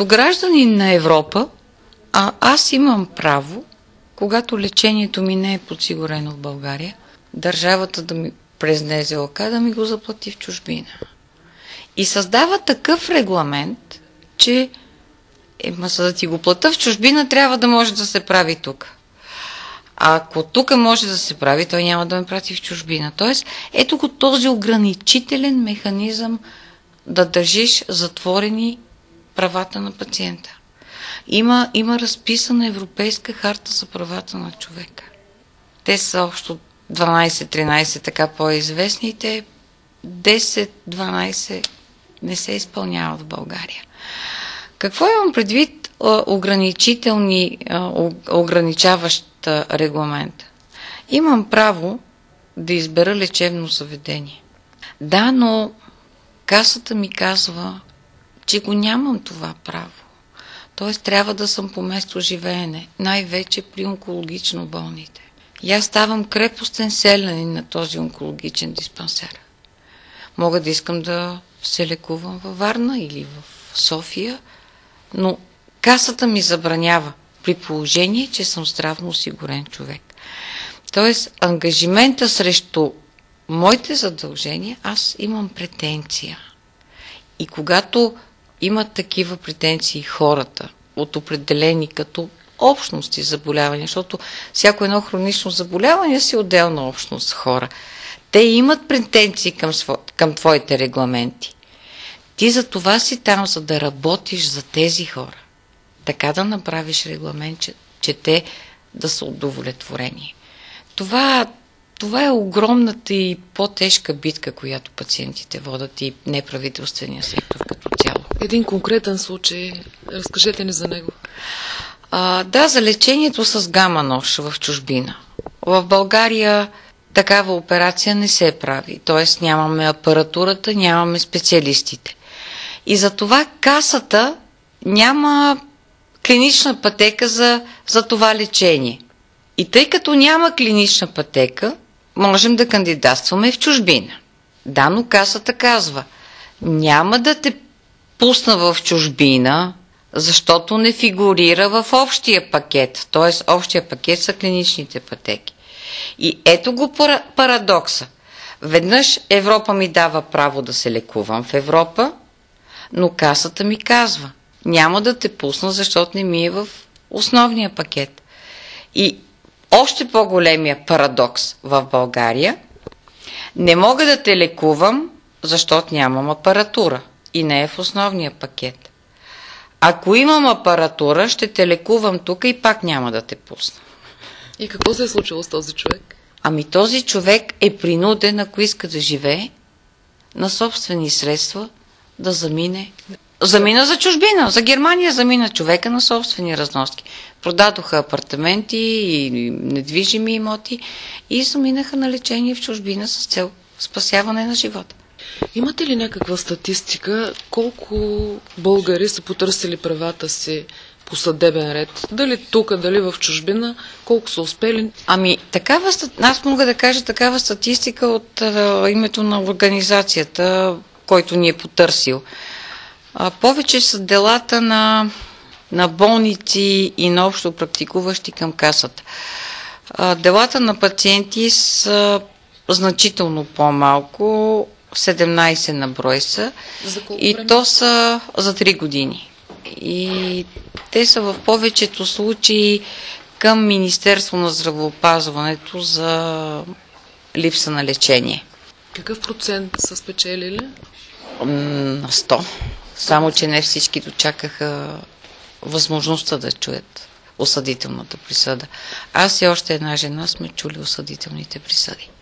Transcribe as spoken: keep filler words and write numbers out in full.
Като гражданин на Европа, а аз имам право, когато лечението ми не е подсигурено в България, държавата да ми през НЗОК да ми го заплати в чужбина. И създава такъв регламент, че ема за да ти го плата в чужбина, трябва да може да се прави тук. А ако тук може да се прави, той няма да ме прати в чужбина. Тоест, ето го този ограничителен механизъм да държиш затворени правата на пациента. Има, има разписана Европейска харта за правата на човека. Те са общо дванайсет-тринайсет така по-известните, десет-дванайсет не се изпълняват в България. Какво имам предвид ограничителни, ограничаващ регламент? Имам право да избера лечебно заведение. Да, но Касата ми казва, че го нямам това право. Тоест трябва да съм по место живеене, най-вече при онкологично болните. И аз ставам крепостен селянин на този онкологичен диспансер. Мога да искам да се лекувам във Варна или в София, но Касата ми забранява, при положение, че съм здравно осигурен човек. Тоест, ангажимента срещу моите задължения, аз имам претенция. И когато имат такива претенции хората от определени като общности заболявания, защото всяко едно хронично заболяване си отделна общност хора. Те имат претенции към, към твоите регламенти. Ти за това си там, за да работиш за тези хора. Така да направиш регламент, че, че те да са удовлетворени. Това, това е огромната и по-тежка битка, която пациентите водят и неправителствения сектор като цяло. Един конкретен случай, разкажете ни за него. А, да, за лечението с гама-нож в чужбина. В България такава операция не се прави, т.е. нямаме апаратурата, нямаме специалистите. И затова Касата няма клинична пътека за, за това лечение. И тъй като няма клинична пътека, можем да кандидатстваме в чужбина. Да, но Касата казва, няма да те пусна в чужбина, защото не фигурира в общия пакет. Т.е. общия пакет са клиничните пътеки. И ето го парадокса. Веднъж Европа ми дава право да се лекувам в Европа, но Касата ми казва, няма да те пусна, защото не ми е в основния пакет. И още по-големия парадокс в България, не мога да те лекувам, защото нямам апаратура и не е в основния пакет. Ако имам апаратура, ще те лекувам тук и пак няма да те пусна. И какво се е случило с този човек? Ами този човек е принуден, ако иска да живее, на собствени средства да замине. Замина за чужбина. За Германия замина човека на собствени разноски. Продадоха апартаменти и недвижими имоти и заминаха на лечение в чужбина с цел спасяване на живота. Имате ли някаква статистика колко българи са потърсили правата си по съдебен ред? Дали тук, дали в чужбина? Колко са успели? Ами, такава, аз мога да кажа такава статистика от а, името на организацията, който ни е потърсил. А, повече са делата на, на болници и на общо практикуващи към Касата. А, делата на пациенти са значително по-малко, седемнайсет на брой са. За колко и време? То са за три години. И те са в повечето случаи към Министерство на здравеопазването за липса на лечение. Какъв процент са спечелили? На сто. Само, че не всички дочакаха възможността да чуят осъдителната присъда. Аз и още една жена сме чули осъдителните присъди.